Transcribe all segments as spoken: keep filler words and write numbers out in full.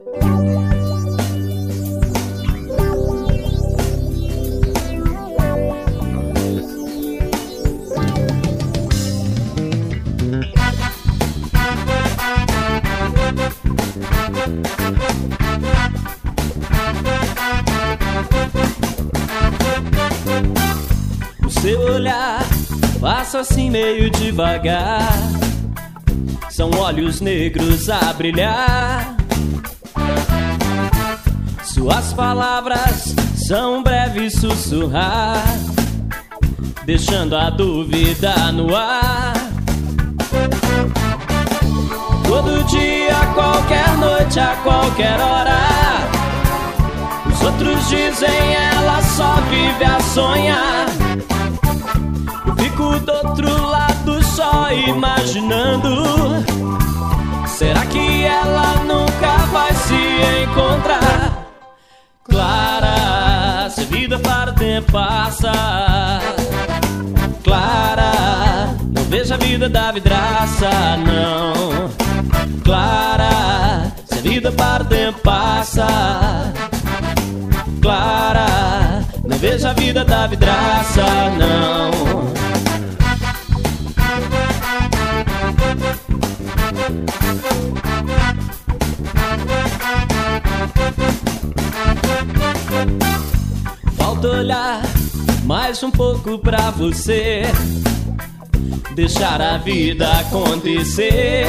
Seu olhar passa assim meio devagar, são olhos negros a brilhar. Suas palavras são um breve sussurrar, deixando a dúvida no ar. Todo dia, qualquer noite, a qualquer hora, os outros dizem ela só vive a sonhar. Fico do outro lado só imaginando, será que ela nunca vai se encontrar? Clara, se a vida para o tempo passa, Clara, não vejo a vida da vidraça, não. Clara, se a vida para o tempo passa, Clara, não vejo a vida da vidraça, não. Falta olhar mais um pouco pra você, deixar a vida acontecer.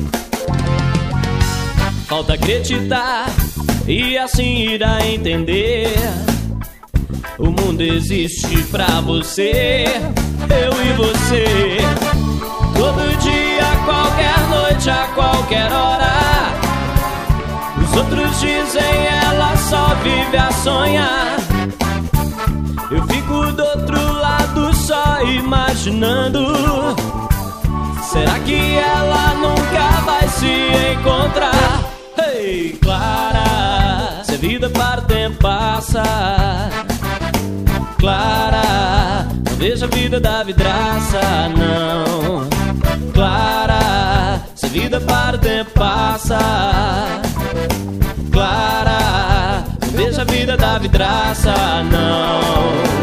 Falta acreditar e assim irá entender, o mundo existe pra você, eu e você. Todo dia, qualquer noite, a qualquer hora, os outros dizem ela só vive a sonhar. Eu fico do outro lado só imaginando, será que ela nunca vai se encontrar? Ei, Clara, se a vida para o tempo passa, Clara, não vejo a vida da vidraça, não. Clara, se a vida para o tempo passa, Clara, não vejo a vida da vidraça, não.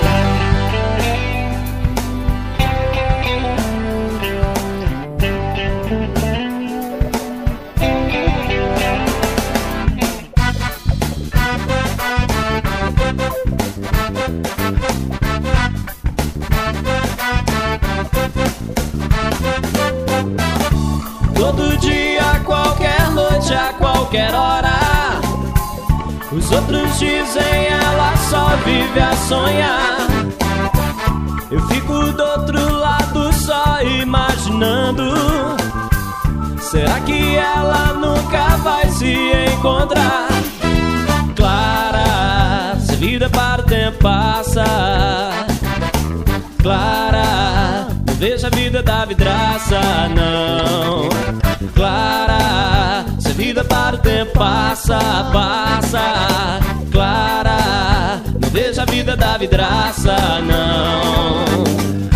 Todo dia, qualquer noite, a qualquer hora, os outros dizem ela só vive a sonhar. Eu fico do outro lado só imaginando, será que ela nunca vai se encontrar? Clara, se a vida para o tempo passa, Clara, não vejo a vida da vidraça, não. Clara, se a vida para o tempo passa, passa, Clara, não vejo a vida da vidraça, não.